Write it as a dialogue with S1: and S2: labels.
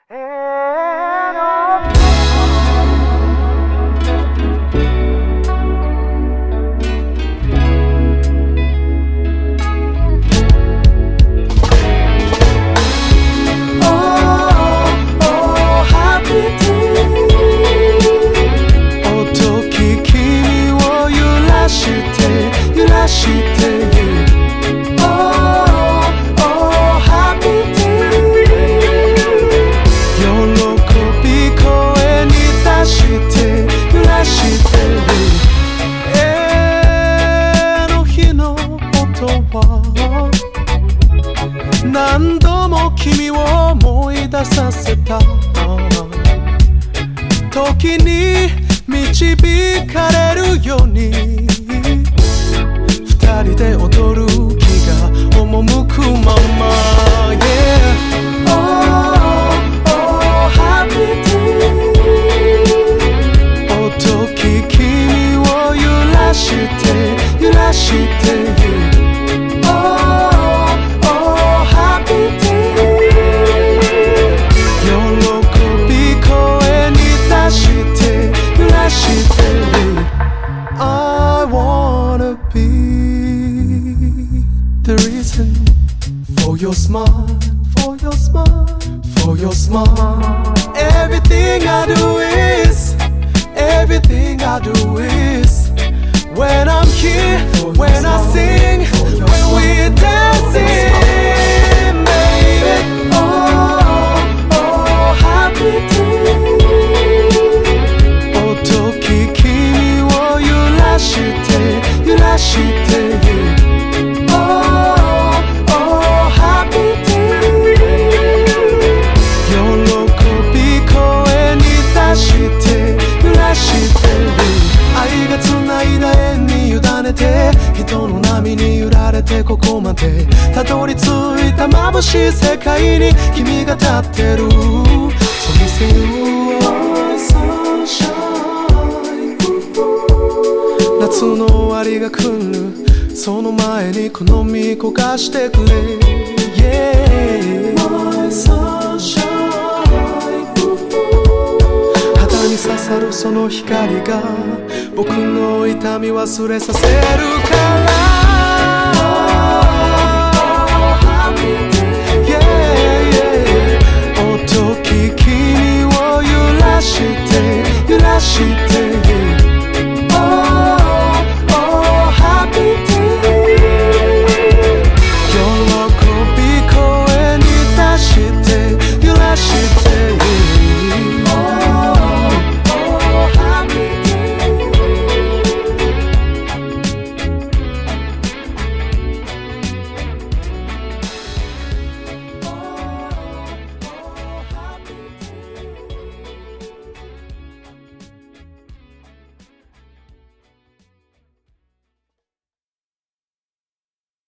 S1: 何度も君を思い出させた時に導かれるように二人で踊る気が赴くまま、yeah. Oh, oh, happy day おとき君を揺らして揺らしてI wanna be the reason for your smile, for your smile, for your smile. Everything I do is, everything I do is when I'm here, when I sing, when we're dancing, baby. Oh, oh, happy day. 揺らして Oh, oh, happy day 喜び声に出して揺らして愛が繋いだ縁に委ねて人の波に揺られてここまでたどり着いた眩しい世界に君が立ってる So listen you are sunshine 夏の終わりが来るその前にこの身焦がしてくれ Yeah My sunshine 肌に刺さるその光が僕の痛み忘れさせるから